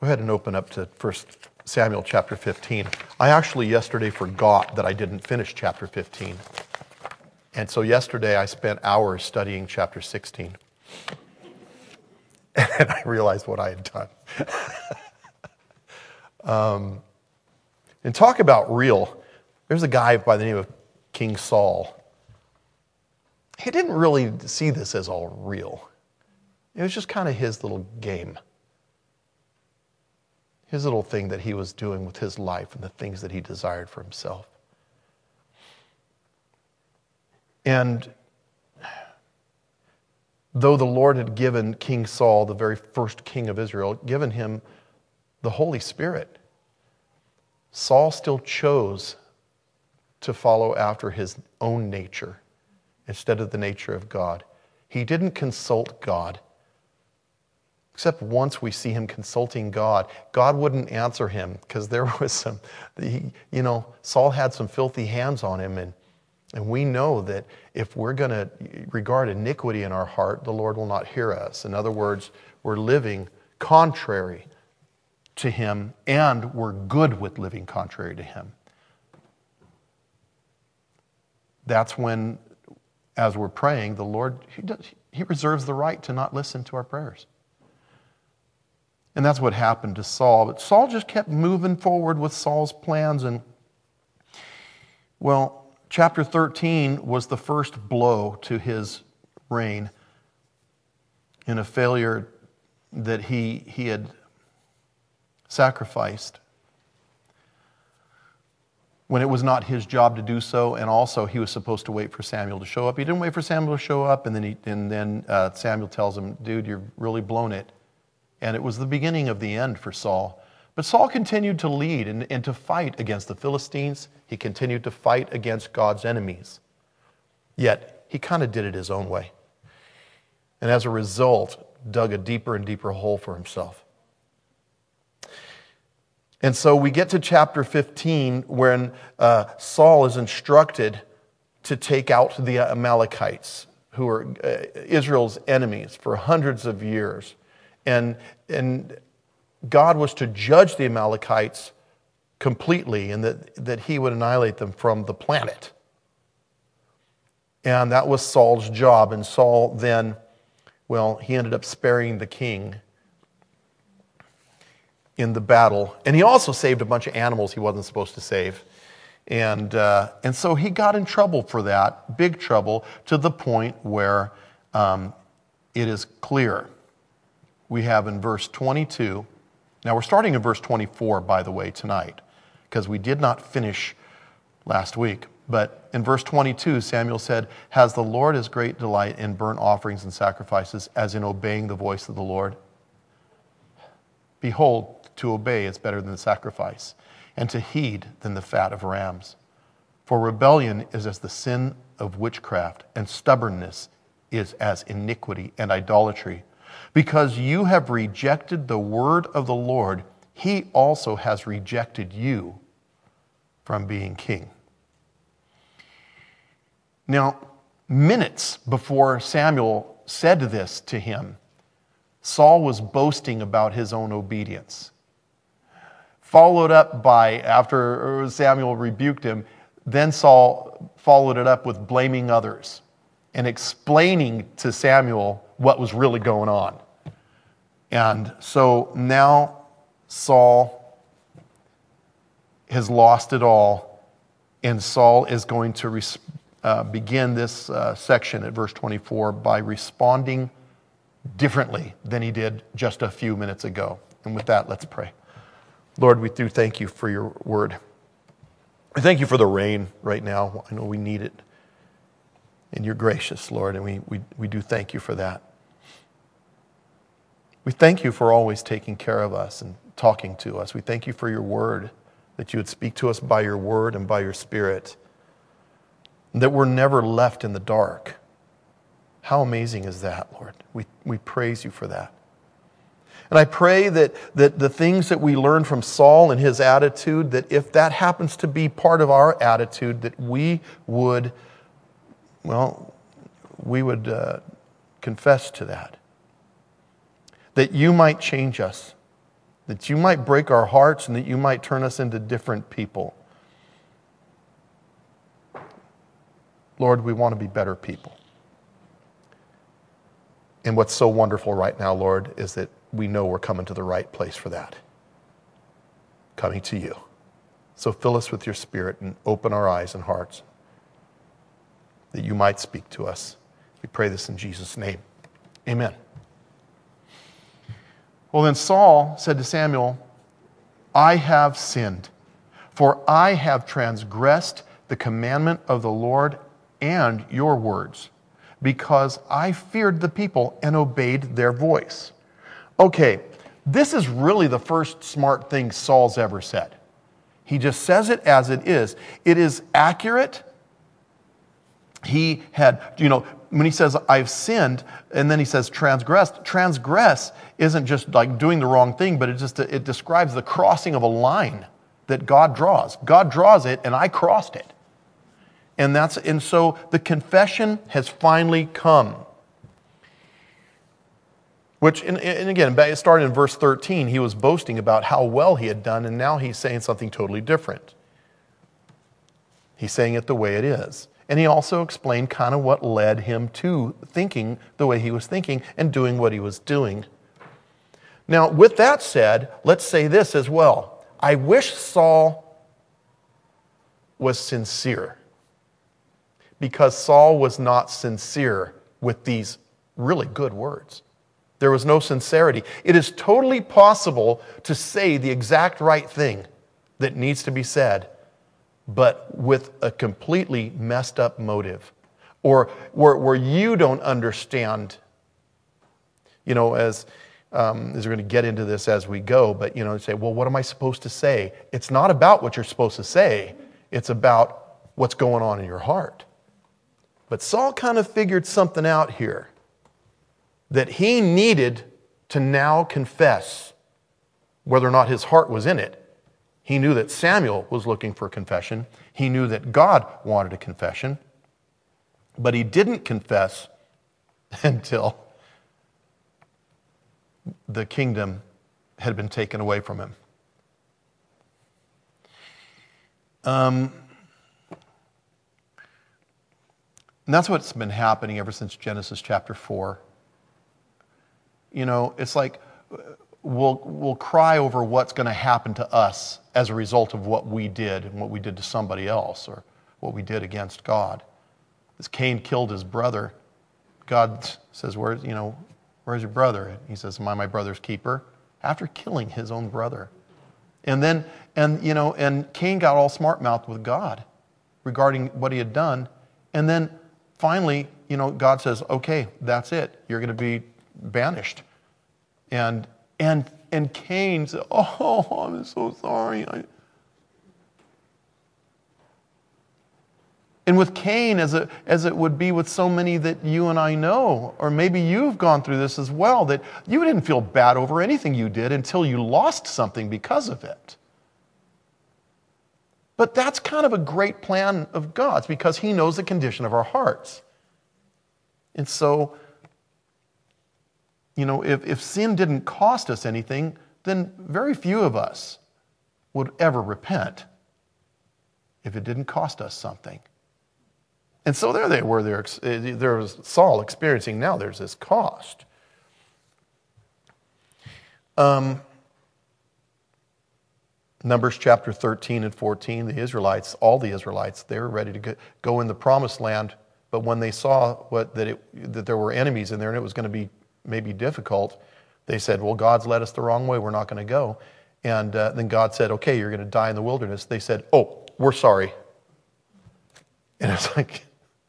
Go ahead and open up to 1 Samuel chapter 15. I actually yesterday forgot that I didn't finish chapter 15. And so yesterday I spent hours studying chapter 16. And I realized what I had done. And talk about real. There's a guy by the name of King Saul. He didn't really see this as all real. It was just kind of his little game. His little thing that he was doing with his life and the things that he desired for himself. And though the Lord had given King Saul, the very first king of Israel, given him the Holy Spirit, Saul still chose to follow after his own nature instead of the nature of God. He didn't consult God. Except once we see him consulting God, God wouldn't answer him because there was Saul had some filthy hands on him, and we know that if we're going to regard iniquity in our heart, the Lord will not hear us. In other words, we're living contrary to him, and we're good with living contrary to him. That's when, as we're praying, the Lord, he reserves the right to not listen to our prayers. And that's what happened to Saul. But Saul just kept moving forward with Saul's plans. And, well, chapter 13 was the first blow to his reign in a failure that he had sacrificed when it was not his job to do so, and also he was supposed to wait for Samuel to show up. He didn't wait for Samuel to show up, and then Samuel tells him, dude, you've really blown it. And it was the beginning of the end for Saul. But Saul continued to lead and to fight against the Philistines. He continued to fight against God's enemies. Yet, he kind of did it his own way. And as a result, dug a deeper and deeper hole for himself. And so we get to chapter 15 when Saul is instructed to take out the Amalekites, who are Israel's enemies for hundreds of years. And God was to judge the Amalekites completely, and that he would annihilate them from the planet. And that was Saul's job. And Saul then, he ended up sparing the king in the battle. And he also saved a bunch of animals he wasn't supposed to save. And so he got in trouble for that, big trouble, to the point where it is clear. We have in verse 22, now we're starting in verse 24, by the way, tonight, because we did not finish last week. But in verse 22, Samuel said, has the Lord his great delight in burnt offerings and sacrifices as in obeying the voice of the Lord? Behold, to obey is better than sacrifice, and to heed than the fat of rams. For rebellion is as the sin of witchcraft, and stubbornness is as iniquity and idolatry. Because you have rejected the word of the Lord, he also has rejected you from being king. Now, minutes before Samuel said this to him, Saul was boasting about his own obedience. Followed up by, after Samuel rebuked him, then Saul followed it up with blaming others and explaining to Samuel what was really going on. And so now Saul has lost it all, and Saul is going to begin this section at verse 24 by responding differently than he did just a few minutes ago. And with that, let's pray. Lord, we do thank you for your word. I thank you for the rain right now. I know we need it. And you're gracious, Lord, and we do thank you for that. We thank you for always taking care of us and talking to us. We thank you for your word, that you would speak to us by your word and by your spirit, and that we're never left in the dark. How amazing is that, Lord? We praise you for that. And I pray that the things that we learn from Saul and his attitude, that if that happens to be part of our attitude, that we would confess to that. That you might change us, that you might break our hearts and that you might turn us into different people. Lord, we want to be better people. And what's so wonderful right now, Lord, is that we know we're coming to the right place for that. Coming to you. So fill us with your Spirit and open our eyes and hearts that you might speak to us. We pray this in Jesus' name. Amen. Well, then Saul said to Samuel, I have sinned, for I have transgressed the commandment of the Lord and your words, because I feared the people and obeyed their voice. Okay, this is really the first smart thing Saul's ever said. He just says it as it is. It is accurate. He had, when he says, I've sinned, and then he says transgressed. Transgress isn't just like doing the wrong thing, but it describes the crossing of a line that God draws. God draws it, and I crossed it. And so the confession has finally come. Which, and again, it started in verse 13. He was boasting about how well he had done, and now he's saying something totally different. He's saying it the way it is. And he also explained kind of what led him to thinking the way he was thinking and doing what he was doing. Now, with that said, let's say this as well. I wish Saul was sincere, because Saul was not sincere with these really good words. There was no sincerity. It is totally possible to say the exact right thing that needs to be said, but with a completely messed up motive, or where you don't understand, as we're going to get into this as we go, but say, well, what am I supposed to say? It's not about what you're supposed to say. It's about what's going on in your heart. But Saul kind of figured something out here, that he needed to now confess whether or not his heart was in it. He knew that Samuel was looking for confession. He knew that God wanted a confession. But he didn't confess until the kingdom had been taken away from him. And that's what's been happening ever since Genesis chapter 4. It's like we'll cry over what's going to happen to us as a result of what we did and what we did to somebody else, or what we did against God. As Cain killed his brother, God says, where's your brother? And he says, am I my brother's keeper? After killing his own brother. And Cain got all smart-mouthed with God regarding what he had done. And then finally, God says, okay, that's it. You're going to be banished. And Cain said, oh, I'm so sorry. And with Cain, as it would be with so many that you and I know, or maybe you've gone through this as well, that you didn't feel bad over anything you did until you lost something because of it. But that's kind of a great plan of God's, because he knows the condition of our hearts. And so, if sin didn't cost us anything, then very few of us would ever repent if it didn't cost us something. And so there they were. There was Saul experiencing, now there's this cost. Numbers chapter 13 and 14, all the Israelites, they were ready to go in the promised land. But when they saw that there were enemies in there and it was going to be maybe difficult, they said, well, God's led us the wrong way. We're not going to go. And then God said, okay, you're going to die in the wilderness. They said, oh, we're sorry. And it's like,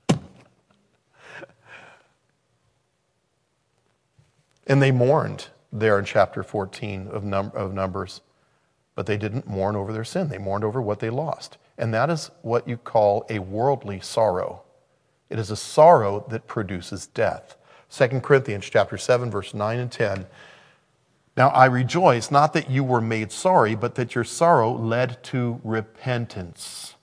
and they mourned there in chapter 14 of Numbers. But they didn't mourn over their sin. They mourned over what they lost. And that is what you call a worldly sorrow. It is a sorrow that produces death. 2 Corinthians chapter 7, verse 9 and 10. Now I rejoice, not that you were made sorry, but that your sorrow led to repentance.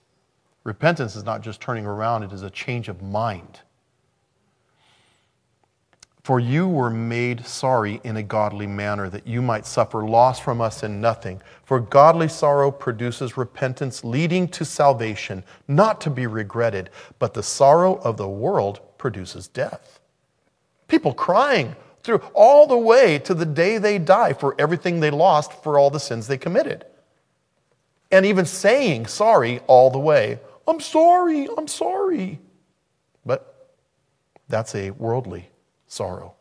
Repentance is not just turning around, it is a change of mind. For you were made sorry in a godly manner, that you might suffer loss from us in nothing. For godly sorrow produces repentance, leading to salvation, not to be regretted, but the sorrow of the world produces death. People crying through all the way to the day they die for everything they lost, for all the sins they committed. And even saying sorry all the way. I'm sorry, I'm sorry. But that's a worldly sorrow.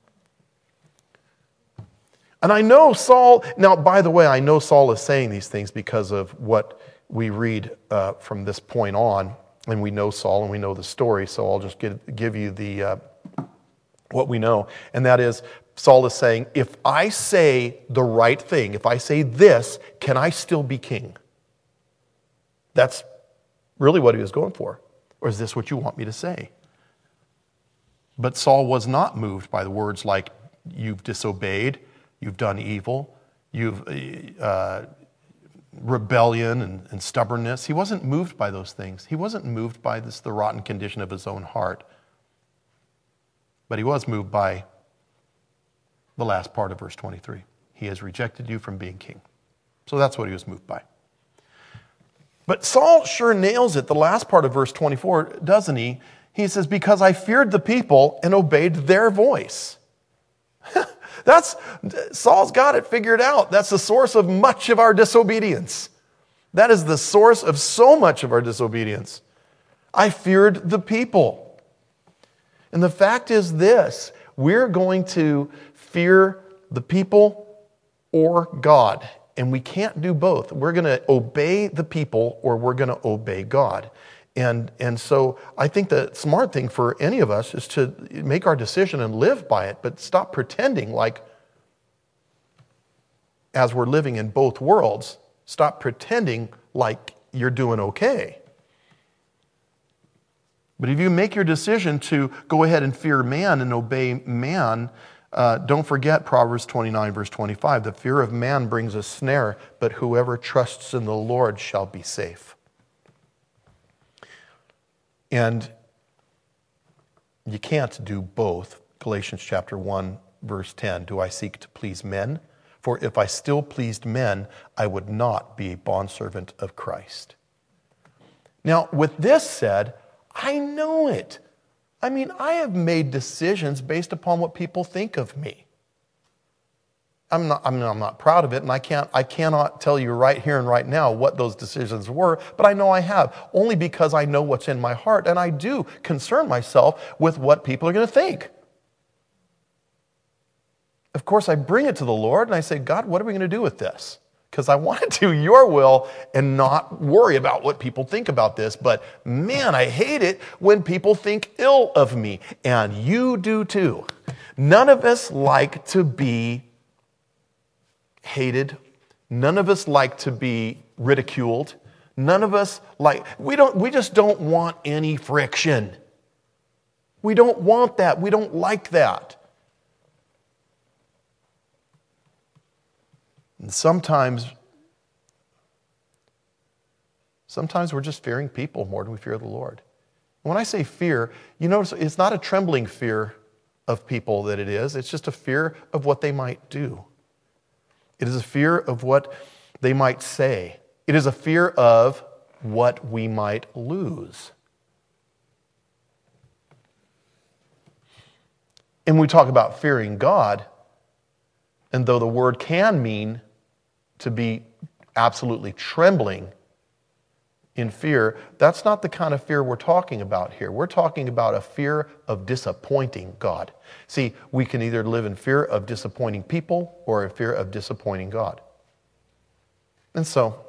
And I know Saul, now by the way, I know Saul is saying these things because of what we read from this point on, and we know Saul and we know the story, so I'll just give you the what we know, and that is Saul is saying, if I say the right thing, if I say this, can I still be king? That's really what he was going for. Or is this what you want me to say? But Saul was not moved by the words like, you've disobeyed, you've done evil, you've rebellion and stubbornness. He wasn't moved by those things. He wasn't moved by the rotten condition of his own heart. But he was moved by the last part of verse 23. He has rejected you from being king. So that's what he was moved by. But Saul sure nails it, the last part of verse 24, doesn't he? He says, because I feared the people and obeyed their voice. Saul's got it figured out. That's the source of much of our disobedience. That is the source of so much of our disobedience. I feared the people. And the fact is this, we're going to fear the people or God. And we can't do both. We're going to obey the people or we're going to obey God. And so I think the smart thing for any of us is to make our decision and live by it, but stop pretending like, as we're living in both worlds, stop pretending like you're doing okay. But if you make your decision to go ahead and fear man and obey man, don't forget Proverbs 29, verse 25. The fear of man brings a snare, but whoever trusts in the Lord shall be safe. And you can't do both. Galatians chapter 1, verse 10. Do I seek to please men? For if I still pleased men, I would not be a bondservant of Christ. Now, with this said, I know it. I mean, I have made decisions based upon what people think of me. I'm not proud of it, and I cannot tell you right here and right now what those decisions were, but I know I have, only because I know what's in my heart, and I do concern myself with what people are going to think. Of course, I bring it to the Lord, and I say, God, what are we going to do with this? Because I want to do your will and not worry about what people think about this. But man, I hate it when people think ill of me. And you do too. None of us like to be hated. None of us like to be ridiculed. None of us we just don't want any friction. We don't want that. We don't like that. And sometimes we're just fearing people more than we fear the Lord. When I say fear, you notice it's not a trembling fear of people that it is. It's just a fear of what they might do. It is a fear of what they might say. It is a fear of what we might lose. And when we talk about fearing God, and though the word can mean to be absolutely trembling in fear, that's not the kind of fear we're talking about here. We're talking about a fear of disappointing God. See, we can either live in fear of disappointing people or a fear of disappointing God. And so,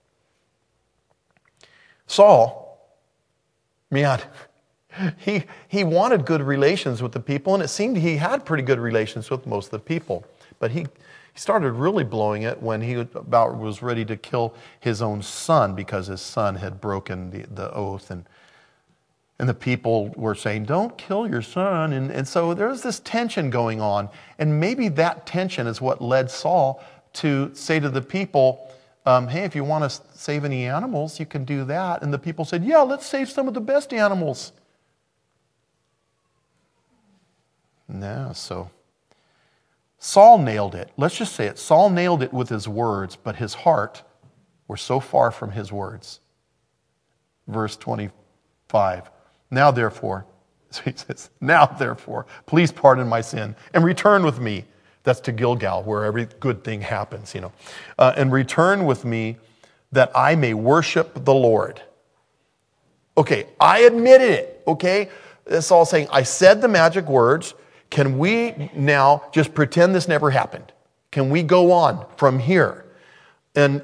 Saul, man, he wanted good relations with the people, and it seemed he had pretty good relations with most of the people. But he started really blowing it when he was ready to kill his own son because his son had broken the oath. And the people were saying, don't kill your son. And so there was this tension going on. And maybe that tension is what led Saul to say to the people, hey, if you want to save any animals, you can do that. And the people said, yeah, let's save some of the best animals. No, so Saul nailed it. Let's just say it. Saul nailed it with his words, but his heart were so far from his words. Verse 25. Now therefore, so he says, now therefore, please pardon my sin and return with me. That's to Gilgal, where every good thing happens, and return with me that I may worship the Lord. Okay, I admitted it, okay? That's all saying, I said the magic words. Can we now just pretend this never happened? Can we go on from here? And,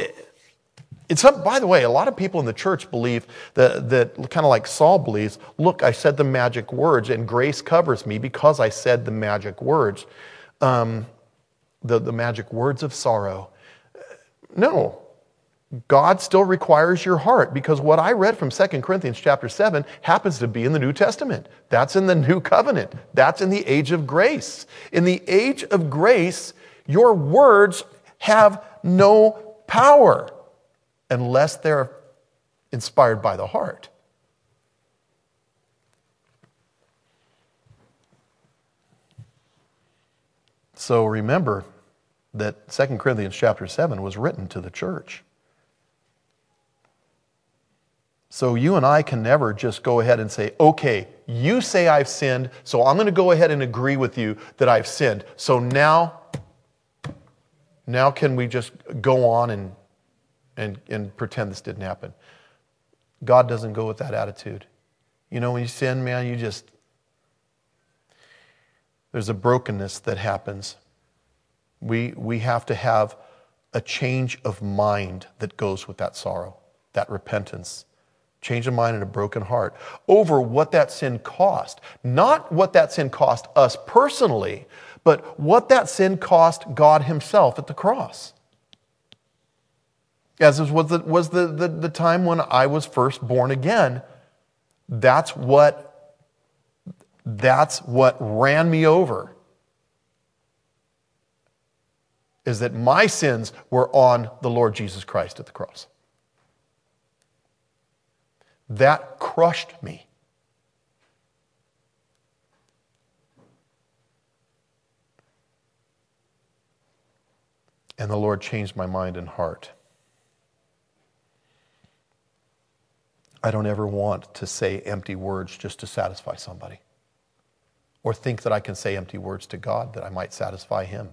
by the way, a lot of people in the church believe that kind of like Saul believes, look, I said the magic words and grace covers me because I said the magic words. The magic words of sorrow. No. God still requires your heart, because what I read from 2 Corinthians chapter 7 happens to be in the New Testament. That's in the New Covenant. That's in the age of grace. In the age of grace, your words have no power unless they're inspired by the heart. So remember that 2 Corinthians chapter 7 was written to the church. So you and I can never just go ahead and say, okay, you say I've sinned, so I'm going to go ahead and agree with you that I've sinned. So now can we just go on and pretend this didn't happen? God doesn't go with that attitude. When you sin, man, there's a brokenness that happens. We have to have a change of mind that goes with that sorrow, that repentance. Change of mind and a broken heart over what that sin cost. Not what that sin cost us personally, but what that sin cost God himself at the cross. As was the time when I was first born again. That's what ran me over. Is that my sins were on the Lord Jesus Christ at the cross. That crushed me. And the Lord changed my mind and heart. I don't ever want to say empty words just to satisfy somebody, or think that I can say empty words to God that I might satisfy him.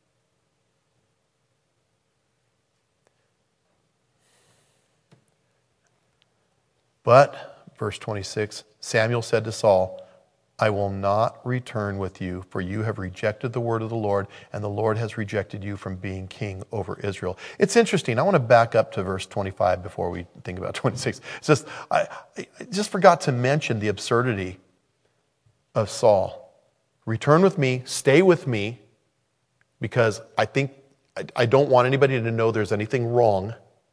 But, verse 26, Samuel said to Saul, I will not return with you, for you have rejected the word of the Lord, and the Lord has rejected you from being king over Israel. It's interesting. I want to back up to verse 25 before we think about 26. It says, I just forgot to mention the absurdity of Saul. Return with me, stay with me, because I don't want anybody to know there's anything wrong.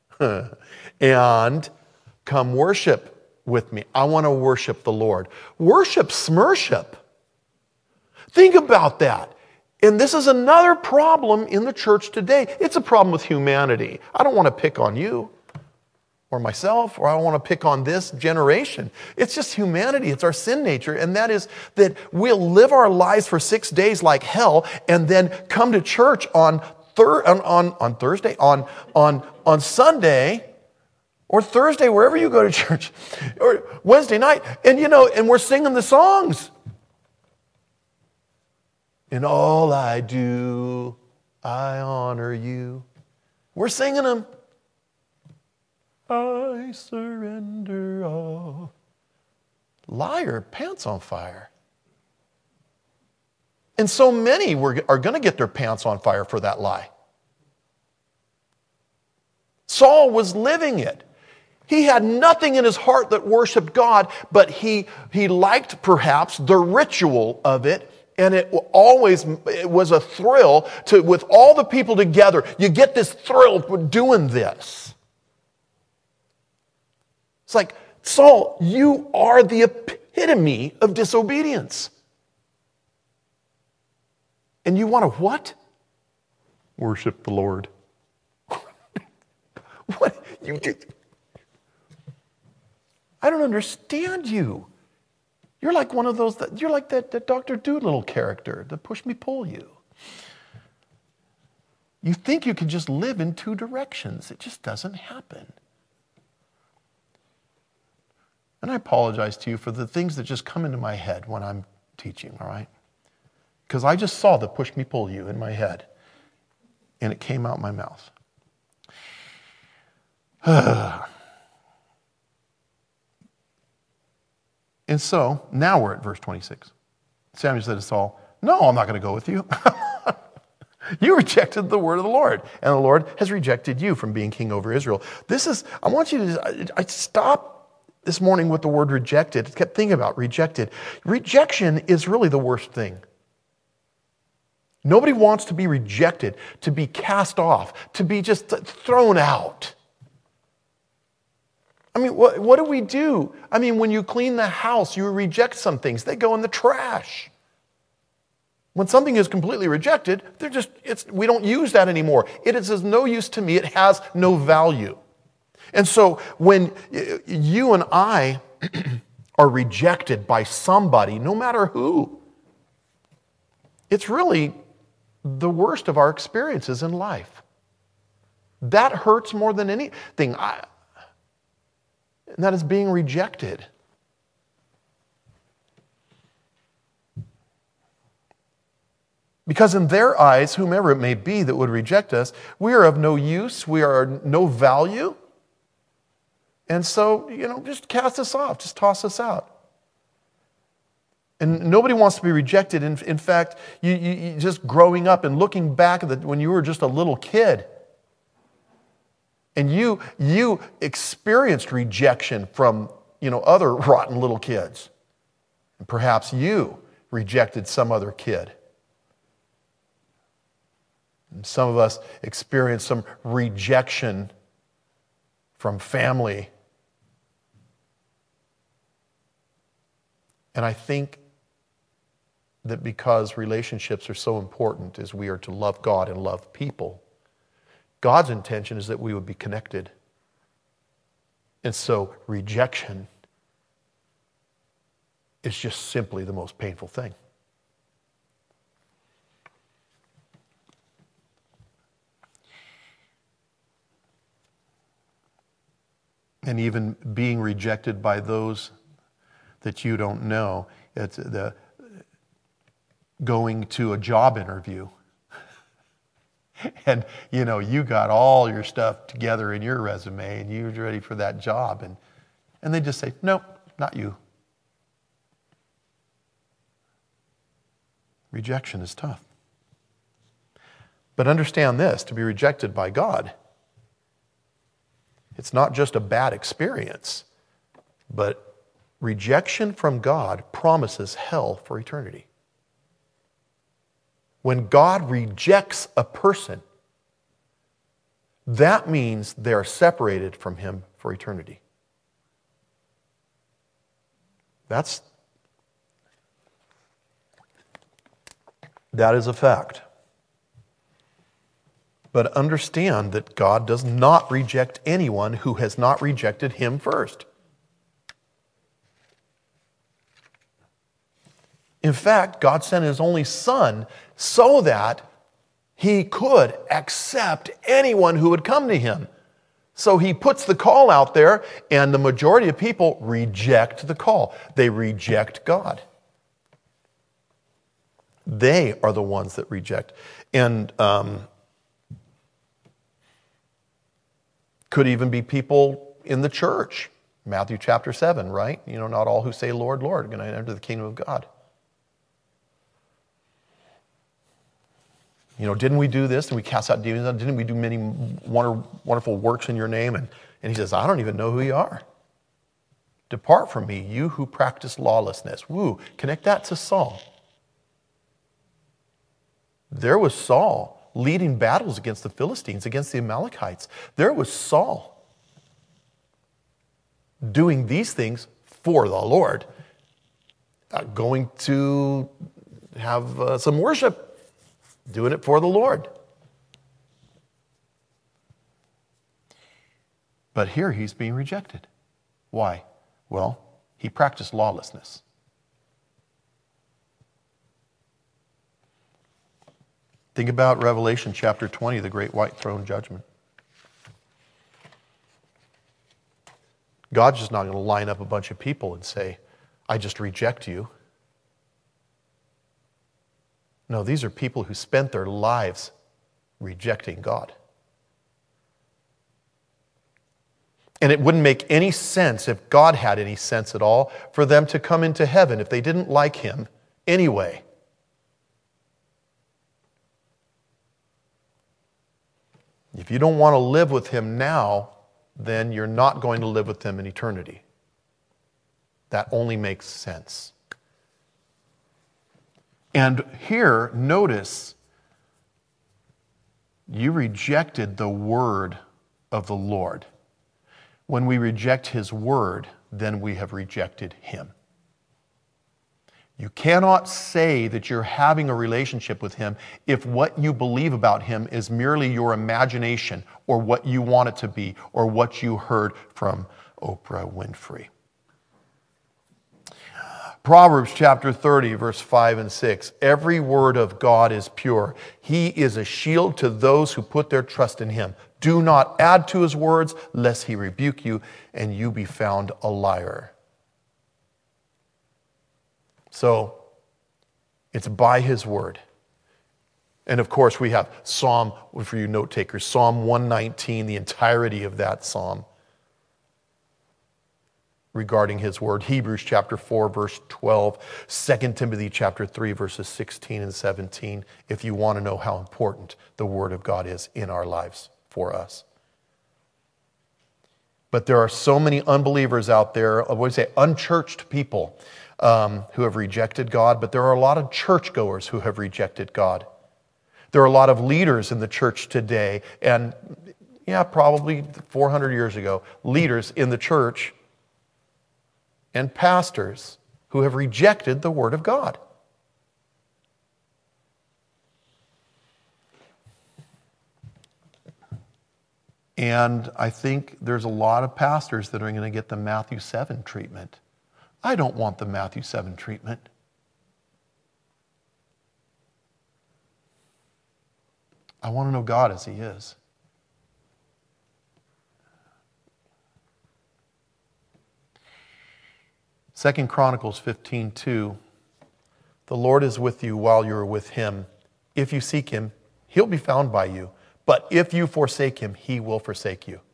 And come worship with me. I want to worship the Lord. Worship smurship. Think about that. And this is another problem in the church today. It's a problem with humanity. I don't want to pick on you or myself, or I don't want to pick on this generation. It's just humanity. It's our sin nature. And that is that we'll live our lives for 6 days like hell and then come to church on Thursday, on Sunday, or Thursday, wherever you go to church, or Wednesday night, and we're singing the songs. In all I do, I honor you. We're singing them. I surrender all. Liar, pants on fire. And so many are going to get their pants on fire for that lie. Saul was living it. He had nothing in his heart that worshiped God, but he liked perhaps the ritual of it, and it was a thrill with all the people together. You get this thrill with doing this. It's like, Saul, you are the epitome of disobedience. And you want to what? Worship the Lord. What? You did? I don't understand you. You're like one of those, you're like that Dr. Doolittle character, the push me, pull you. You think you can just live in two directions. It just doesn't happen. And I apologize to you for the things that just come into my head when I'm teaching, all right? Because I just saw the push me, pull you in my head, and it came out my mouth. And so, now we're at verse 26. Samuel said to Saul, "No, I'm not going to go with you. You rejected the word of the Lord, and the Lord has rejected you from being king over Israel." I want you to, I stop this morning with the word rejected. I kept thinking about rejected. Rejection is really the worst thing. Nobody wants to be rejected, to be cast off, to be just thrown out. I mean, what do we do? I mean, when you clean the house, you reject some things. They go in the trash. When something is completely rejected, we don't use that anymore. It is of no use to me. It has no value. And so when you and I are rejected by somebody, no matter who, it's really the worst of our experiences in life. That hurts more than anything. And that is being rejected. Because in their eyes, whomever it may be that would reject us, we are of no use, we are no value. And so, just cast us off, just toss us out. And nobody wants to be rejected. In fact, you just growing up and looking back at when you were just a little kid, and you experienced rejection from, other rotten little kids. And perhaps you rejected some other kid. And some of us experienced some rejection from family. And I think that because relationships are so important as we are to love God and love people, God's intention is that we would be connected. And so rejection is just simply the most painful thing. And even being rejected by those that you don't know. It's going to a job interview. And, you got all your stuff together in your resume and you're ready for that job. And they just say, "Nope, not you." Rejection is tough. But understand this, to be rejected by God, it's not just a bad experience, but rejection from God promises hell for eternity. When God rejects a person, that means they are separated from Him for eternity. That is a fact. But understand that God does not reject anyone who has not rejected Him first. In fact, God sent His only Son so that He could accept anyone who would come to Him. So He puts the call out there, and the majority of people reject the call. They reject God. They are the ones that reject. And could even be people in the church. Matthew chapter 7, right? Not all who say, "Lord, Lord," are going to enter the kingdom of God. Didn't we do this and we cast out demons? Didn't we do many wonderful works in your name? And He says, "I don't even know who you are. Depart from me, you who practice lawlessness." Woo, connect that to Saul. There was Saul leading battles against the Philistines, against the Amalekites. There was Saul doing these things for the Lord, going to have some worship, doing it for the Lord. But here he's being rejected. Why? Well, he practiced lawlessness. Think about Revelation chapter 20, the great white throne judgment. God's just not going to line up a bunch of people and say, I just reject you. No, these are people who spent their lives rejecting God. And it wouldn't make any sense, if God had any sense at all, for them to come into heaven if they didn't like him anyway. If you don't want to live with him now, then you're not going to live with him in eternity. That only makes sense. And here, notice, you rejected the word of the Lord. When we reject his word, then we have rejected him. You cannot say that you're having a relationship with him if what you believe about him is merely your imagination or what you want it to be or what you heard from Oprah Winfrey. Proverbs chapter 30, verse 5 and 6. Every word of God is pure. He is a shield to those who put their trust in him. Do not add to his words, lest he rebuke you and you be found a liar. So, it's by his word. And of course, we have Psalm, for you note takers, Psalm 119, the entirety of that psalm regarding his word. Hebrews chapter 4, verse 12. 2 Timothy chapter 3, verses 16 and 17, if you want to know how important the word of God is in our lives for us. But there are so many unbelievers out there, what do you say, unchurched people who have rejected God, but there are a lot of churchgoers who have rejected God. There are a lot of leaders in the church today, and probably 400 years ago, leaders in the church and pastors who have rejected the Word of God. And I think there's a lot of pastors that are going to get the Matthew 7 treatment. I don't want the Matthew 7 treatment. I want to know God as he is. Second Chronicles 15:2. The Lord is with you while you are with him. If you seek him, he'll be found by you. But if you forsake him, he will forsake you.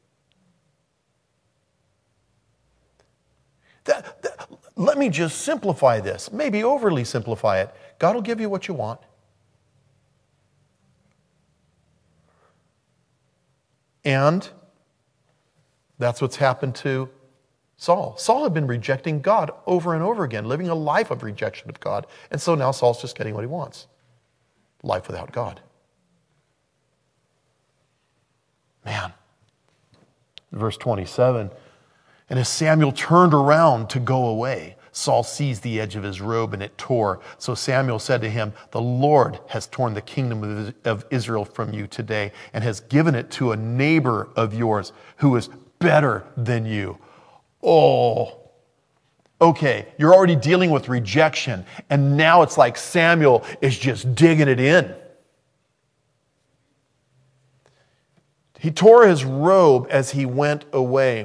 Let me just simplify this, maybe overly simplify it. God will give you what you want. And that's what's happened to Saul. Saul had been rejecting God over and over again, living a life of rejection of God. And so now Saul's just getting what he wants. Life without God. Man. Verse 27. And as Samuel turned around to go away, Saul seized the edge of his robe and it tore. So Samuel said to him, the Lord has torn the kingdom of Israel from you today and has given it to a neighbor of yours who is better than you. Oh, okay, you're already dealing with rejection, and now it's like Samuel is just digging it in. He tore his robe as he went away.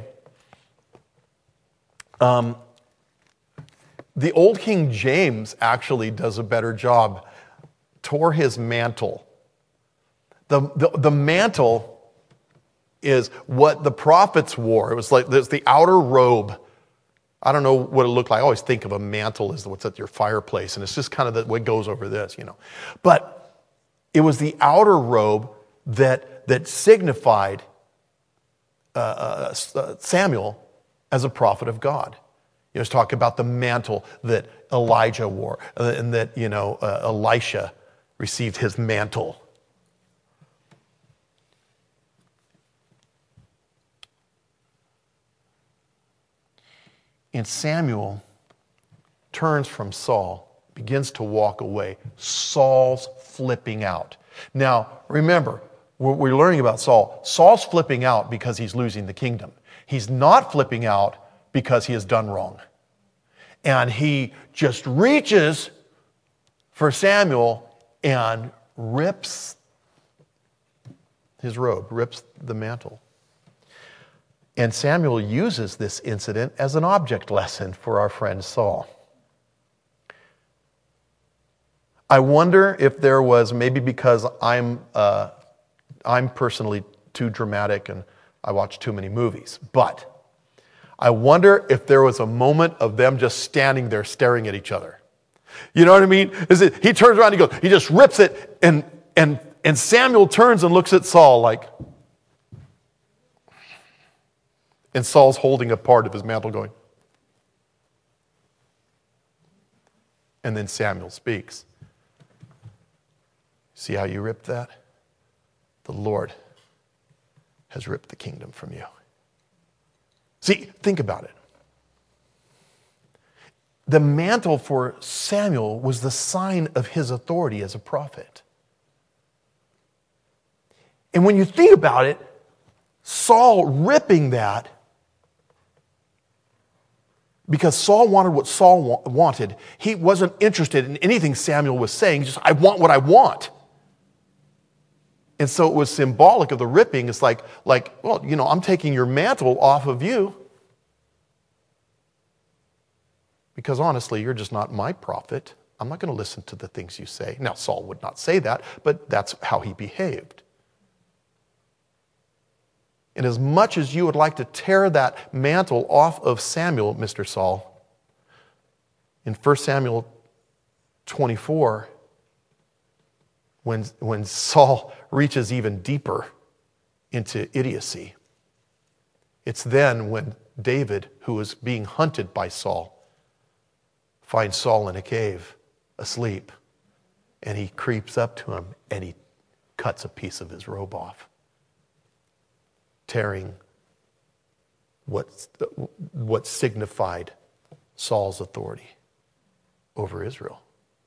The Old King James actually does a better job. Tore his mantle. The mantle is what the prophets wore. It was like there's the outer robe. I don't know what it looked like. I always think of a mantle as what's at your fireplace, and it's just kind of what goes over this, But it was the outer robe that signified Samuel as a prophet of God. It's talking about the mantle that Elijah wore, and that Elisha received his mantle. And Samuel turns from Saul, begins to walk away. Saul's flipping out. Now, remember, we're learning about Saul. Saul's flipping out because he's losing the kingdom. He's not flipping out because he has done wrong. And he just reaches for Samuel and rips his robe, rips the mantle. And Samuel uses this incident as an object lesson for our friend Saul. I wonder if there was, maybe because I'm personally too dramatic and I watch too many movies, but I wonder if there was a moment of them just standing there staring at each other. You know what I mean? He turns around, he just rips it, and Samuel turns and looks at Saul like, and Saul's holding a part of his mantle going. And then Samuel speaks. See how you ripped that? The Lord has ripped the kingdom from you. See, think about it. The mantle for Samuel was the sign of his authority as a prophet. And when you think about it, Saul ripping that, because Saul wanted what Saul wanted. He wasn't interested in anything Samuel was saying, just, I want what I want. And so it was symbolic of the ripping. It's like, well, I'm taking your mantle off of you. Because honestly, you're just not my prophet. I'm not going to listen to the things you say. Now, Saul would not say that, but that's how he behaved. And as much as you would like to tear that mantle off of Samuel, Mr. Saul, in 1 Samuel 24, when Saul reaches even deeper into idiocy, it's then when David, who is being hunted by Saul, finds Saul in a cave, asleep, and he creeps up to him and he cuts a piece of his robe off, tearing what signified Saul's authority over Israel.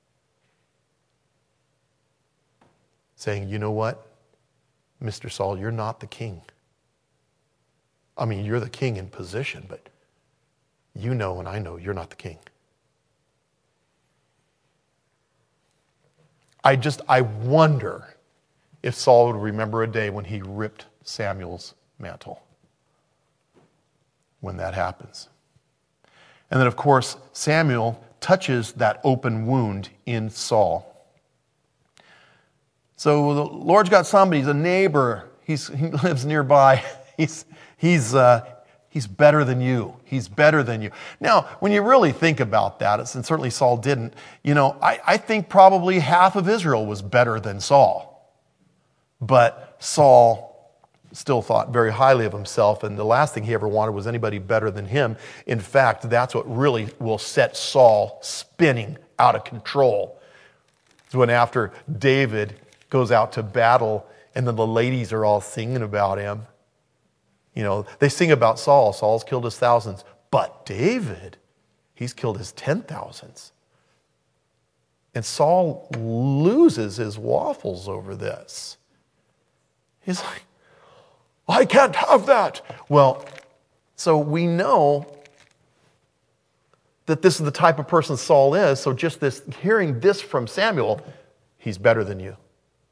Saying, you know what, Mr. Saul, you're not the king. I mean, you're the king in position, but you know and I know you're not the king. I wonder if Saul would remember a day when he ripped Samuel's mantle. When that happens. And then, of course, Samuel touches that open wound in Saul. So the Lord's got somebody, he's a neighbor, he lives nearby, he's better than you. He's better than you. Now, when you really think about that, and certainly Saul didn't, I think probably half of Israel was better than Saul. But Saul still thought very highly of himself, and the last thing he ever wanted was anybody better than him. In fact, that's what really will set Saul spinning out of control. It's when after David goes out to battle, and then the ladies are all singing about him. They sing about Saul. Saul's killed his thousands. But David, he's killed his 10,000s. And Saul loses his waffles over this. He's like, I can't have that. Well, so we know that this is the type of person Saul is. So just hearing this from Samuel, he's better than you.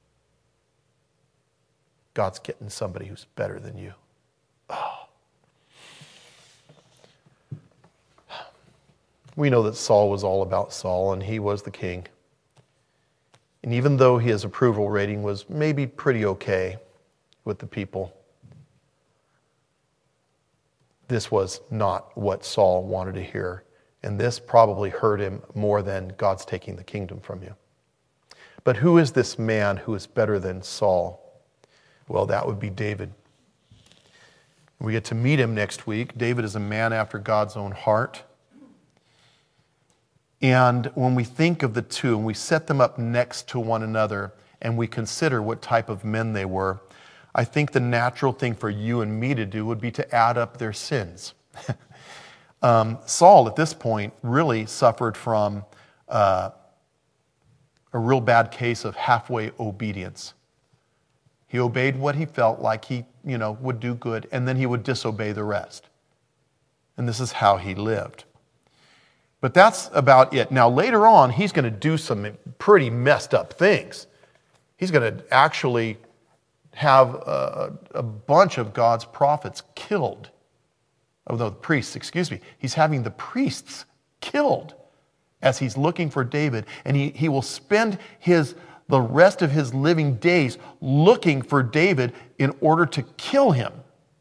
God's getting somebody who's better than you. Oh. We know that Saul was all about Saul, and he was the king. And even though his approval rating was maybe pretty okay with the people, this was not what Saul wanted to hear. And this probably hurt him more than God's taking the kingdom from you. But who is this man who is better than Saul? Well, that would be David. We get to meet him next week. David is a man after God's own heart. And when we think of the two, and we set them up next to one another, and we consider what type of men they were, I think the natural thing for you and me to do would be to add up their sins. Saul, at this point, really suffered from a real bad case of halfway obedience. He obeyed what he felt like he, would do good, and then he would disobey the rest. And this is how he lived. But that's about it. Now, later on, he's going to do some pretty messed up things. He's going to actually have a bunch of God's prophets killed. Oh, no, the priests, excuse me. He's having the priests killed as he's looking for David. And he will spend the rest of his living days looking for David in order to kill him.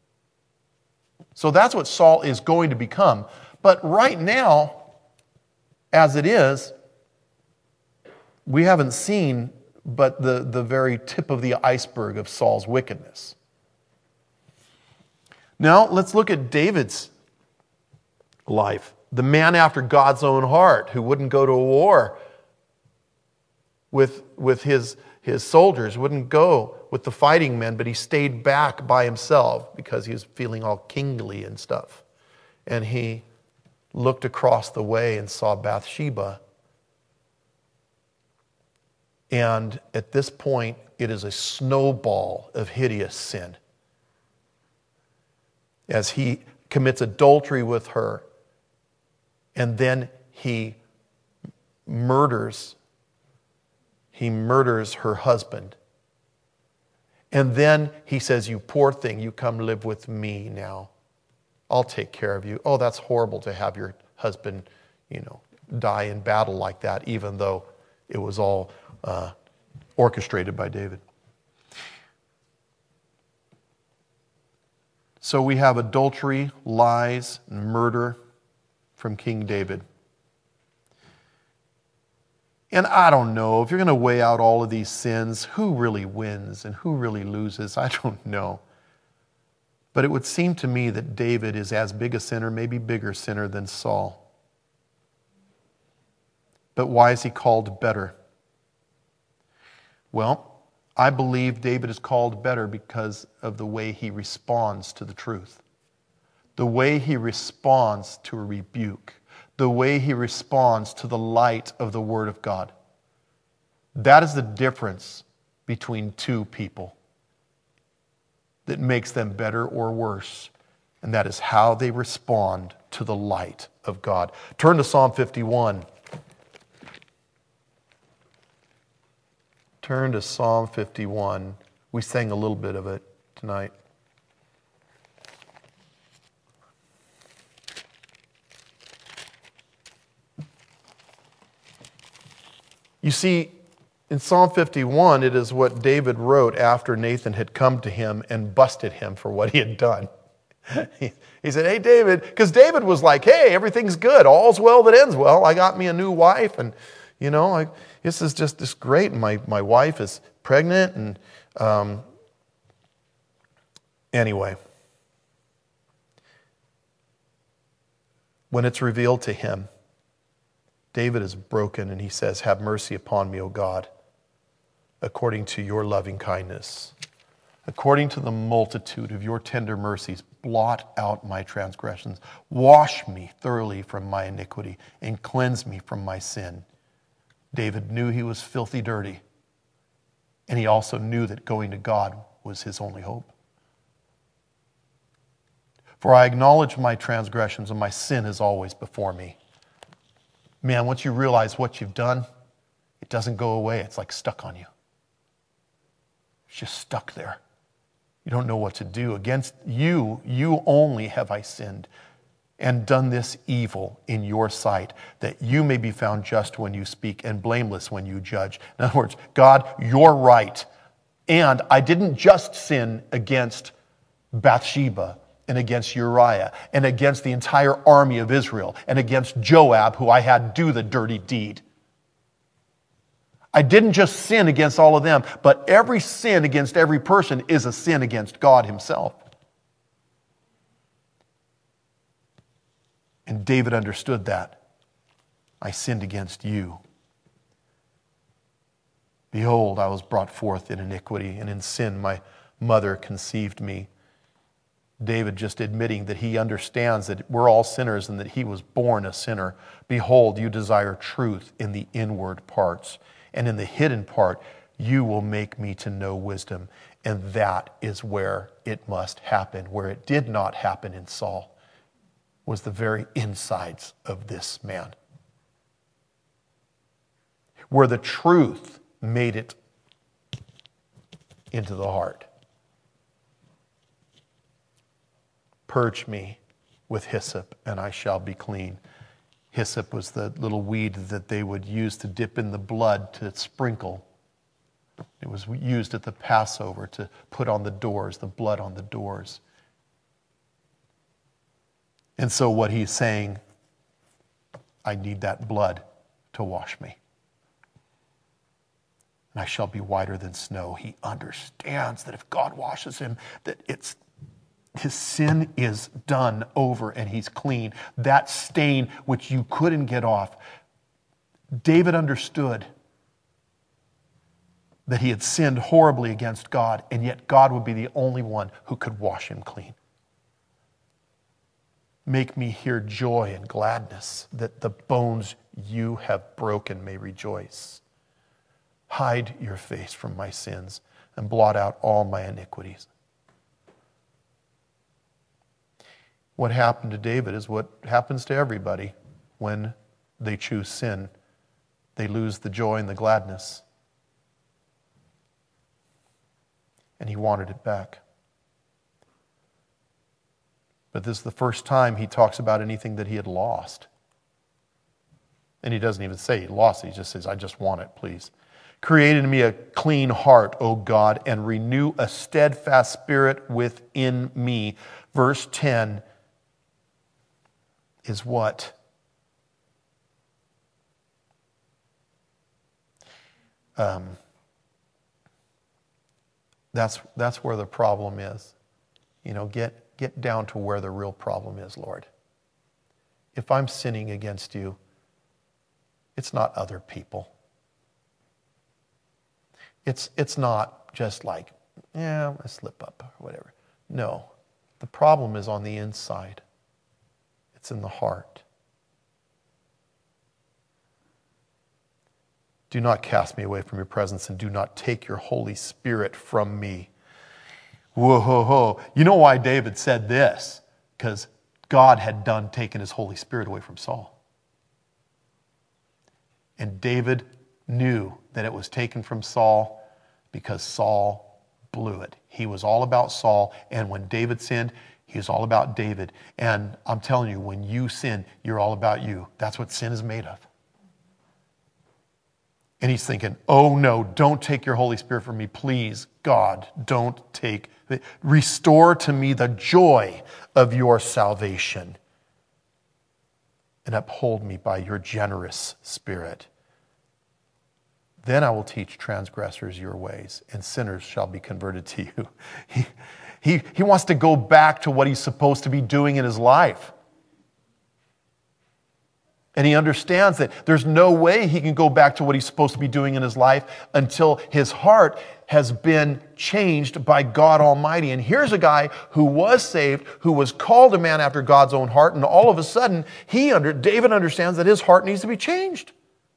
So that's what Saul is going to become. But right now, as it is, we haven't seen but the very tip of the iceberg of Saul's wickedness. Now, let's look at David's life. The man after God's own heart who wouldn't go to war with his soldiers, wouldn't go with the fighting men, but he stayed back by himself because he was feeling all kingly and stuff. And he looked across the way and saw Bathsheba. And at this point, it is a snowball of hideous sin. As he commits adultery with her, and then he murders her husband. And then he says, "You poor thing, you come live with me now. I'll take care of you." Oh, that's horrible to have your husband, die in battle like that, even though it was all orchestrated by David. So we have adultery, lies, and murder from King David. And I don't know, if you're going to weigh out all of these sins, who really wins and who really loses? I don't know. But it would seem to me that David is as big a sinner, maybe bigger sinner than Saul. But why is he called better? Well, I believe David is called better because of the way he responds to the truth. The way he responds to a rebuke. The way he responds to the light of the Word of God. That is the difference between two people that makes them better or worse. And that is how they respond to the light of God. Turn to Psalm 51. Turn to Psalm 51. We sang a little bit of it tonight. You see, in Psalm 51, it is what David wrote after Nathan had come to him and busted him for what he had done. He said, "Hey, David," because David was like, "Hey, everything's good. All's well that ends well. I got me a new wife, and this is just great. And my wife is pregnant." And anyway, when it's revealed to him, David is broken, and he says, "Have mercy upon me, O God, according to your loving kindness. According to the multitude of your tender mercies, blot out my transgressions. Wash me thoroughly from my iniquity and cleanse me from my sin." David knew he was filthy dirty, and he also knew that going to God was his only hope. "For I acknowledge my transgressions, and my sin is always before me." Man, once you realize what you've done, it doesn't go away. It's like stuck on you. It's just stuck there. You don't know what to do. Against you only have I sinned and done this evil in your sight, that you may be found just when you speak and blameless when you judge. In other words, God, you're right. And I didn't just sin against Bathsheba and against Uriah and against the entire army of Israel and against Joab, who I had do the dirty deed. I didn't just sin against all of them, but every sin against every person is a sin against God himself. And David understood that. I sinned against you. Behold, I was brought forth in iniquity, and in sin my mother conceived me. David just admitting that he understands that we're all sinners and that he was born a sinner. Behold, you desire truth in the inward parts, and in the hidden part you will make me to know wisdom. And that is where it must happen. Where it did not happen in Saul was the very insides of this man. Where the truth made it into the heart. Purge me with hyssop, and I shall be clean. Hyssop was the little weed that they would use to dip in the blood to sprinkle. It was used at the Passover to put on the doors, the blood on the doors. And so what he's saying, I need that blood to wash me. And I shall be whiter than snow. He understands that if God washes him, that his sin is done over and he's clean. That stain which you couldn't get off. David understood that he had sinned horribly against God, and yet God would be the only one who could wash him clean. Make me hear joy and gladness, that the bones you have broken may rejoice. Hide your face from my sins and blot out all my iniquities. What happened to David is what happens to everybody when they choose sin. They lose the joy and the gladness. And he wanted it back. But this is the first time he talks about anything that he had lost. And he doesn't even say he lost it. He just says, I just want it, please. Create in me a clean heart, O God, and renew a steadfast spirit within me. Verse 10 is what? That's where the problem is. Get down to where the real problem is, Lord. If I'm sinning against you, it's not other people. It's not just like, I slip up or whatever. No, the problem is on the inside. It's in the heart. Do not cast me away from your presence, and do not take your Holy Spirit from me. Whoa. You know why David said this? Because God had done taking his Holy Spirit away from Saul. And David knew that it was taken from Saul because Saul blew it. He was all about Saul, and when David sinned, he was all about David. And I'm telling you, when you sin, you're all about you. That's what sin is made of. And he's thinking, oh no, don't take your Holy Spirit from me, please, God, don't take it. Restore to me the joy of your salvation and uphold me by your generous spirit. Then I will teach transgressors your ways, and sinners shall be converted to you. He wants to go back to what he's supposed to be doing in his life. And he understands that there's no way he can go back to what he's supposed to be doing in his life until his heart has been changed by God Almighty. And here's a guy who was saved, who was called a man after God's own heart, and all of a sudden, David understands that his heart needs to be changed.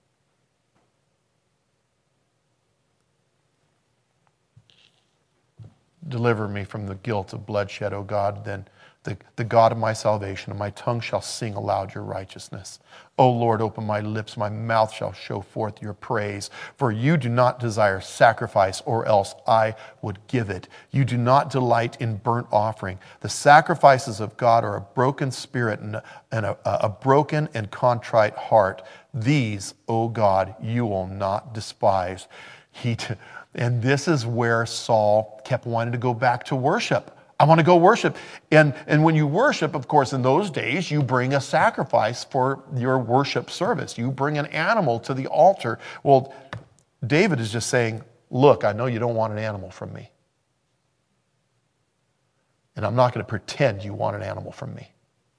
Deliver me from the guilt of bloodshed, O God, then the God of my salvation, and my tongue shall sing aloud your righteousness. O Lord, open my lips, my mouth shall show forth your praise. For you do not desire sacrifice, or else I would give it. You do not delight in burnt offering. The sacrifices of God are a broken spirit and a broken and contrite heart. These, O God, you will not despise. And this is where Saul kept wanting to go back to worship. I want to go worship. And when you worship, of course, in those days, you bring a sacrifice for your worship service. You bring an animal to the altar. Well, David is just saying, look, I know you don't want an animal from me. And I'm not going to pretend you want an animal from me.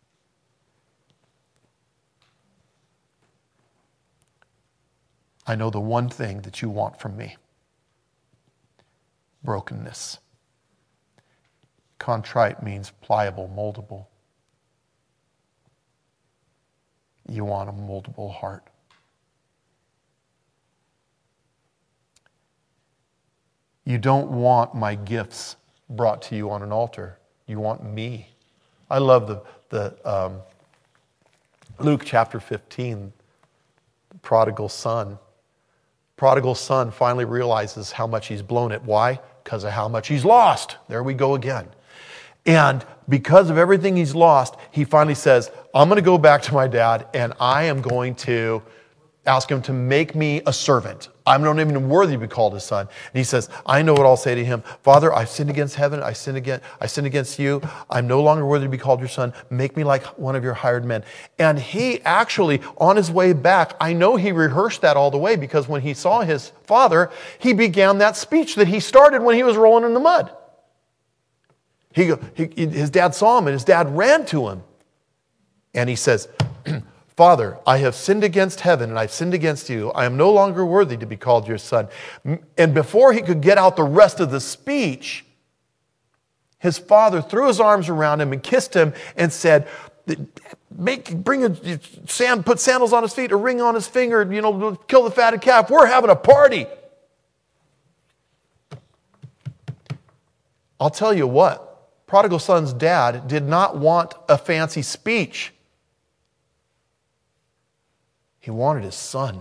I know the one thing that you want from me. Brokenness. Contrite means pliable, moldable. You want a moldable heart. You don't want my gifts brought to you on an altar. You want me. I love the Luke chapter 15, the prodigal son. Prodigal son finally realizes how much he's blown it. Why? because of how much he's lost. There we go again. And because of everything he's lost, he finally says, I'm going to go back to my dad and I am going to ask him to make me a servant. I'm not even worthy to be called his son. And he says, I know what I'll say to him. Father, I've sinned against heaven. I sinned against you. I'm no longer worthy to be called your son. Make me like one of your hired men. And he actually, on his way back, I know he rehearsed that all the way, because when he saw his father, he began that speech that he started when he was rolling in the mud. His dad saw him and his dad ran to him. And he says, Father, I have sinned against heaven and I've sinned against you. I am no longer worthy to be called your son. And before he could get out the rest of the speech, his father threw his arms around him and kissed him and said, put sandals on his feet, a ring on his finger, kill the fatted calf. We're having a party. I'll tell you what, prodigal son's dad did not want a fancy speech. He wanted his son.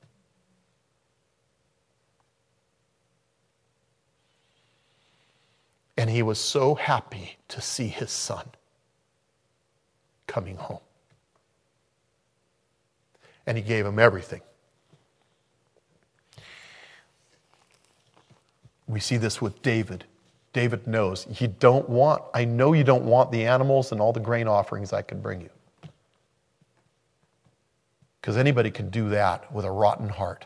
And he was so happy to see his son coming home. And he gave him everything. We see this with David. David knows, I know you don't want the animals and all the grain offerings I can bring you. Because anybody can do that with a rotten heart.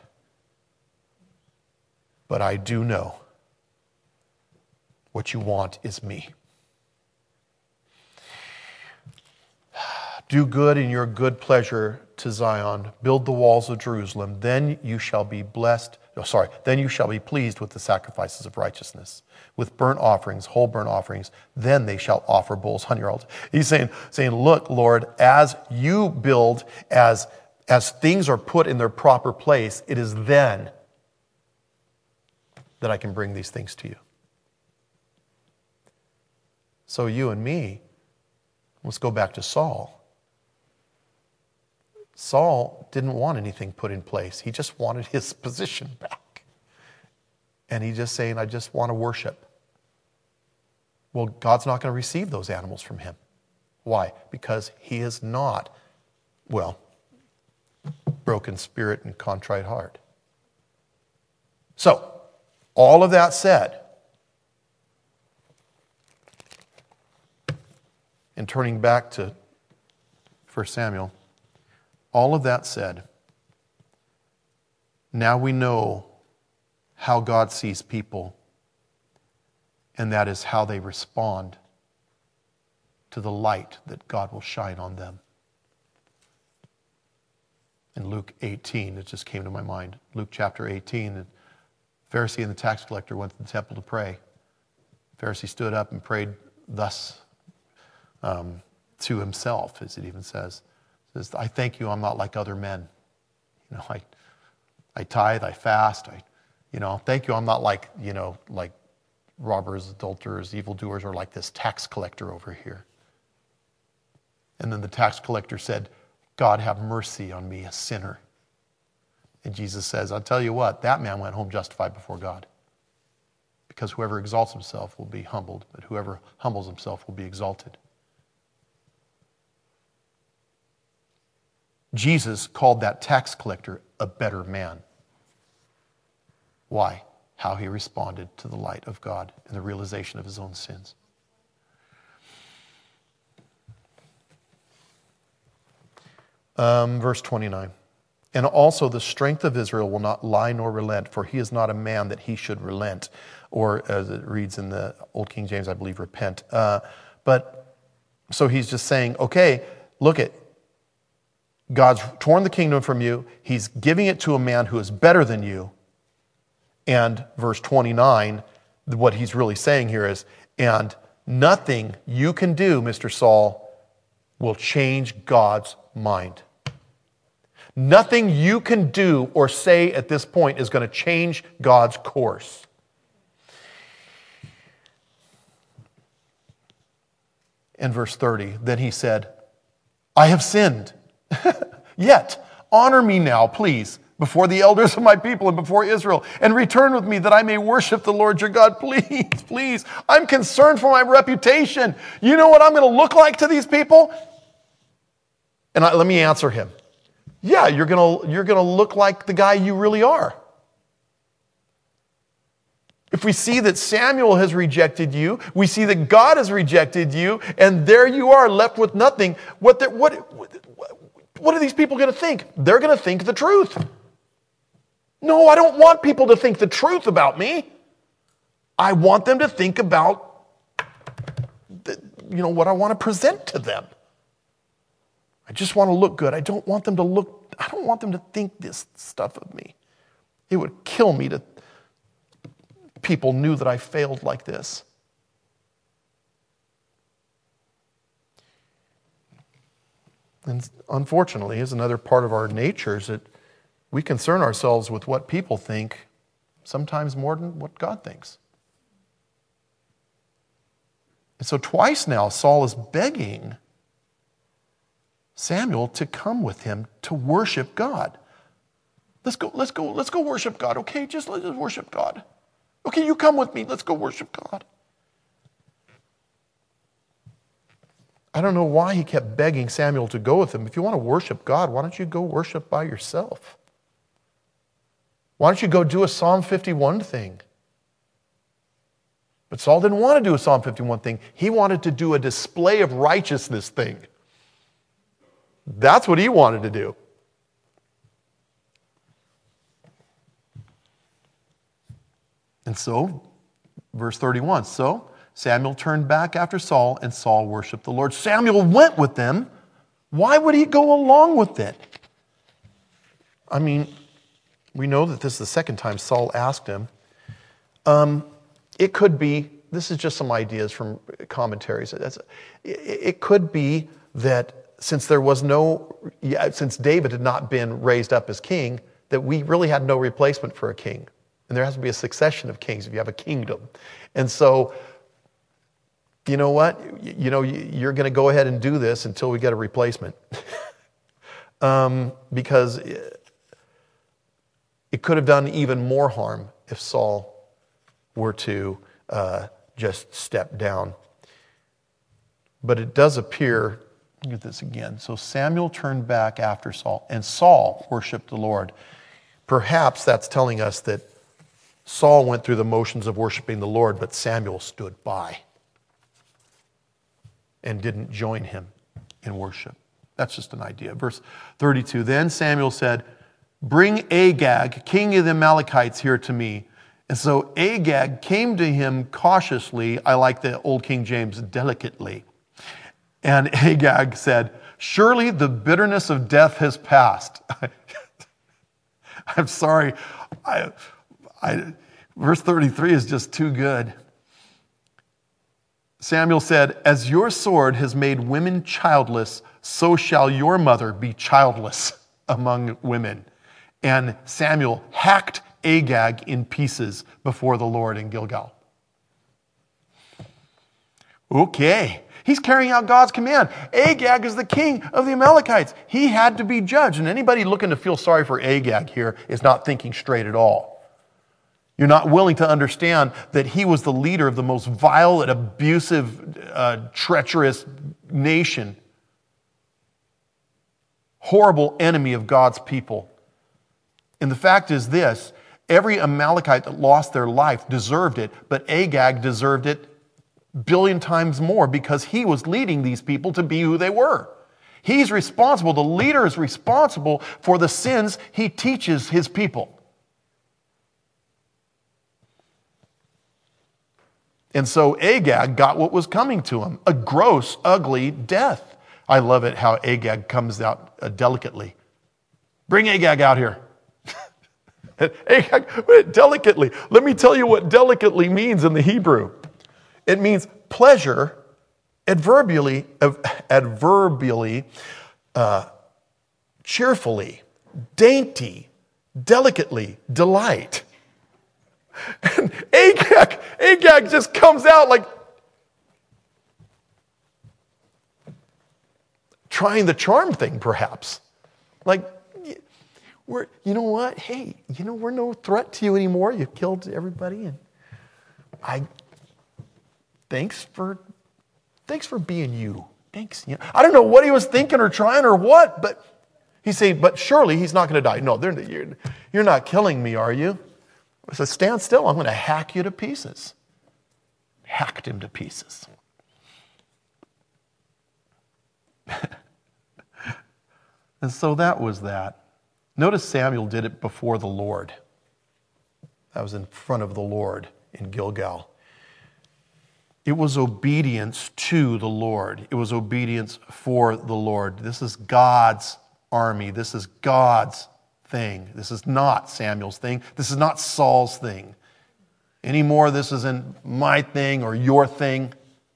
But I do know what you want is me. Do good in your good pleasure to Zion. Build the walls of Jerusalem. Then you shall be then you shall be pleased with the sacrifices of righteousness, with burnt offerings, whole burnt offerings. Then they shall offer bulls on your altar. He's saying, look, Lord, as you build, as things are put in their proper place, it is then that I can bring these things to you. So you and me, let's go back to Saul. Saul didn't want anything put in place. He just wanted his position back. And he's just saying, I just want to worship. Well, God's not going to receive those animals from him. Why? Because he is not, broken spirit and contrite heart. So, all of that said, and turning back to 1 Samuel, all of that said, now we know how God sees people, and that is how they respond to the light that God will shine on them. In Luke 18, it just came to my mind. Luke chapter 18, the Pharisee and the tax collector went to the temple to pray. The Pharisee stood up and prayed thus to himself, as it even says. It says, I thank you, I'm not like other men. I tithe, I fast, thank you, I'm not like robbers, adulterers, evildoers, or like this tax collector over here. And then the tax collector said, God, have mercy on me, a sinner. And Jesus says, I'll tell you what, that man went home justified before God. Because whoever exalts himself will be humbled, but whoever humbles himself will be exalted. Jesus called that tax collector a better man. Why? How he responded to the light of God and the realization of his own sins. Verse 29. And also the strength of Israel will not lie nor relent, for he is not a man that he should relent. Or as it reads in the Old King James, I believe, repent. But so he's just saying, okay, look at, God's torn the kingdom from you. He's giving it to a man who is better than you. And verse 29, what he's really saying here is, and nothing you can do, Mr. Saul, will change God's mind. Nothing you can do or say at this point is going to change God's course. In verse 30, then he said, I have sinned. Yet, honor me now, please, before the elders of my people and before Israel, and return with me that I may worship the Lord your God. Please, please. I'm concerned for my reputation. You know what I'm going to look like to these people? And let me answer him. Yeah, you're going to look like the guy you really are. If we see that Samuel has rejected you, we see that God has rejected you, and there you are left with nothing, what are these people going to think? They're going to think the truth. No, I don't want people to think the truth about me. I want them to think about what I want to present to them. I just want to look good. I don't want them to think this stuff of me. It would kill me to people knew that I failed like this. And unfortunately, is another part of our nature is that we concern ourselves with what people think sometimes more than what God thinks. And so twice now, Saul is begging Samuel to come with him to worship God. Let's go worship God. Okay, let's just worship God. Okay, you come with me. Let's go worship God. I don't know why he kept begging Samuel to go with him. If you want to worship God, why don't you go worship by yourself? Why don't you go do a Psalm 51 thing? But Saul didn't want to do a Psalm 51 thing. He wanted to do a display of righteousness thing. That's what he wanted to do. And so, verse 31, so Samuel turned back after Saul, and Saul worshiped the Lord. Samuel went with them. Why would he go along with it? I mean, we know that this is the second time Saul asked him. It could be, this is just some ideas from commentaries. It could be that since David had not been raised up as king, that we really had no replacement for a king. And there has to be a succession of kings if you have a kingdom. And so, you know what? You're going to go ahead and do this until we get a replacement. Because it could have done even more harm if Saul were to just step down. But it does appear, look at this again. So Samuel turned back after Saul, and Saul worshiped the Lord. Perhaps that's telling us that Saul went through the motions of worshiping the Lord, but Samuel stood by and didn't join him in worship. That's just an idea. Verse 32, then Samuel said, bring Agag, king of the Amalekites, here to me. And so Agag came to him cautiously. I like the old King James, delicately. And Agag said, surely the bitterness of death has passed. I'm sorry. Verse 33 is just too good. Samuel said, as your sword has made women childless, so shall your mother be childless among women. And Samuel hacked Agag in pieces before the Lord in Gilgal. Okay. He's carrying out God's command. Agag is the king of the Amalekites. He had to be judged. And anybody looking to feel sorry for Agag here is not thinking straight at all. You're not willing to understand that he was the leader of the most vile and abusive, treacherous nation. Horrible enemy of God's people. And the fact is this, every Amalekite that lost their life deserved it, but Agag deserved it a billion times more because he was leading these people to be who they were. He's responsible, the leader is responsible for the sins he teaches his people. And so Agag got what was coming to him, a gross, ugly death. I love it how Agag comes out delicately. Bring Agag out here. Agag, delicately. Let me tell you what delicately means in the Hebrew. It means pleasure, adverbially, cheerfully, dainty, delicately, delight. And Agag just comes out like trying the charm thing, perhaps. Like, You know what? Hey, we're no threat to you anymore. You killed everybody, and thanks for being you. Thanks. I don't know what he was thinking or trying or what, but he's saying, but surely he's not going to die. No, you're not killing me, are you? So stand still. I'm going to hack you to pieces. Hacked him to pieces. And so that was that. Notice Samuel did it before the Lord. That was in front of the Lord in Gilgal. It was obedience to the Lord. It was obedience for the Lord. This is God's army. This is God's thing. This is not Samuel's thing. This is not Saul's thing. Anymore, this isn't my thing or your thing.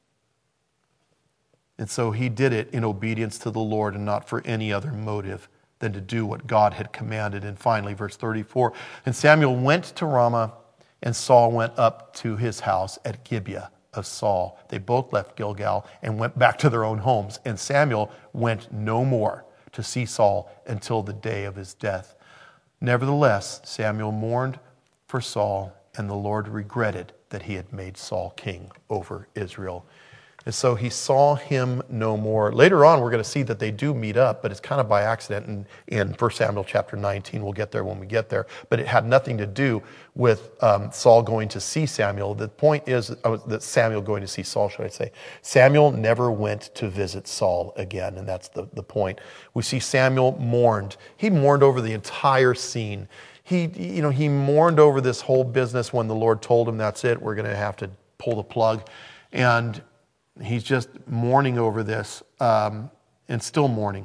And so he did it in obedience to the Lord and not for any other motive than to do what God had commanded. And finally, verse 34, and Samuel went to Ramah, and Saul went up to his house at Gibeah of Saul. They both left Gilgal and went back to their own homes. And Samuel went no more to see Saul until the day of his death. Nevertheless, Samuel mourned for Saul, and the Lord regretted that he had made Saul king over Israel. And so he saw him no more. Later on, we're going to see that they do meet up, but it's kind of by accident in 1 Samuel chapter 19. We'll get there when we get there. But it had nothing to do with Saul going to see Samuel. The point is that Samuel going to see Saul, should I say. Samuel never went to visit Saul again, and that's the point. We see Samuel mourned. He mourned over the entire scene. He mourned over this whole business when the Lord told him, that's it, we're going to have to pull the plug. And he's just mourning over this and still mourning.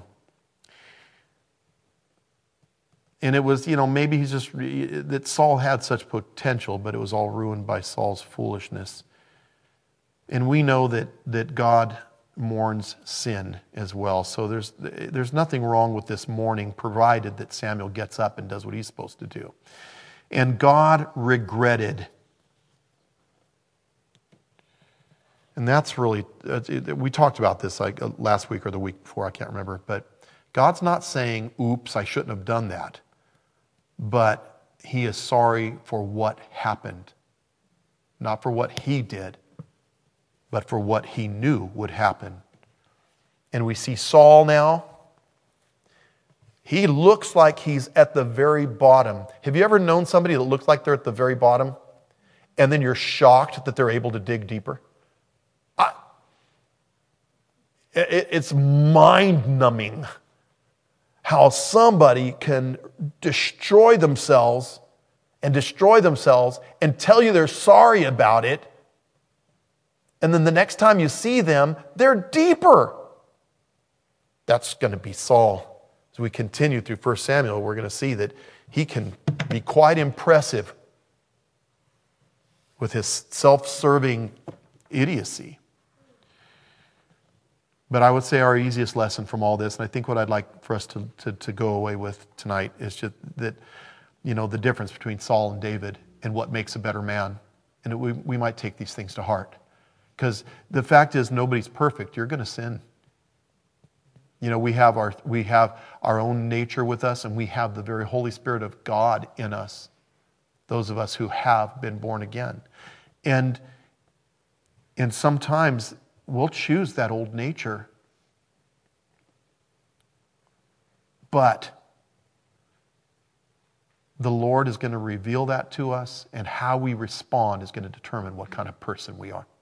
And it was, maybe he's just, that Saul had such potential, but it was all ruined by Saul's foolishness. And we know that God mourns sin as well. So there's nothing wrong with this mourning, provided that Samuel gets up and does what he's supposed to do. And God regretted. And that's really, we talked about this like last week or the week before, I can't remember. But God's not saying, oops, I shouldn't have done that. But he is sorry for what happened. Not for what he did, but for what he knew would happen. And we see Saul now. He looks like he's at the very bottom. Have you ever known somebody that looks like they're at the very bottom? And then you're shocked that they're able to dig deeper? It's mind-numbing how somebody can destroy themselves and tell you they're sorry about it, and then the next time you see them, they're deeper. That's going to be Saul. As we continue through 1 Samuel, we're going to see that he can be quite impressive with his self-serving idiocy. But I would say our easiest lesson from all this, and I think what I'd like for us to go away with tonight, is just that, the difference between Saul and David and what makes a better man. And we might take these things to heart. Because the fact is, nobody's perfect. You're going to sin. We have our own nature with us, and we have the very Holy Spirit of God in us. Those of us who have been born again. And sometimes we'll choose that old nature. But the Lord is going to reveal that to us, and how we respond is going to determine what kind of person we are.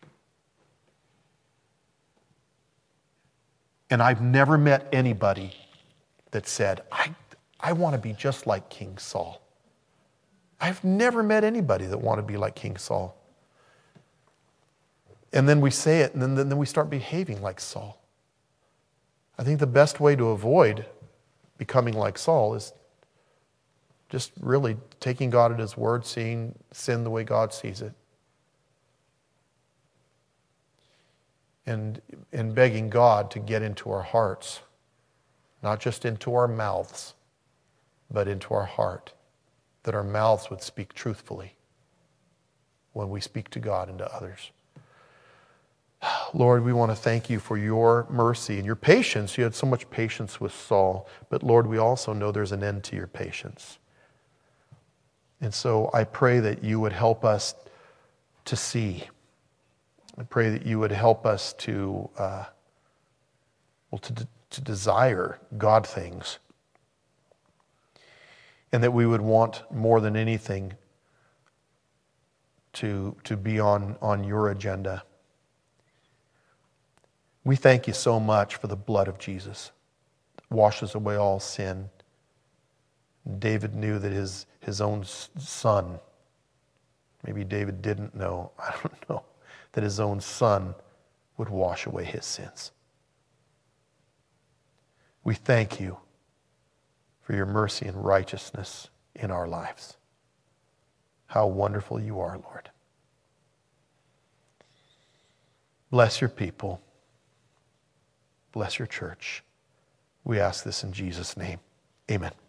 And I've never met anybody that said, I want to be just like King Saul. I've never met anybody that want to be like King Saul. And then we say it, and then we start behaving like Saul. I think the best way to avoid becoming like Saul is just really taking God at his word, seeing sin the way God sees it. And begging God to get into our hearts, not just into our mouths, but into our heart, that our mouths would speak truthfully when we speak to God and to others. Lord, we want to thank you for your mercy and your patience. You had so much patience with Saul, but Lord, we also know there's an end to your patience. And so I pray that you would help us to see. I pray that you would help us to desire God things. And that we would want more than anything to be on your agenda. We thank you so much for the blood of Jesus that washes away all sin. David knew that his own son, maybe David didn't know, I don't know, that his own son would wash away his sins. We thank you for your mercy and righteousness in our lives. How wonderful you are, Lord. Bless your people. Bless your church. We ask this in Jesus' name. Amen.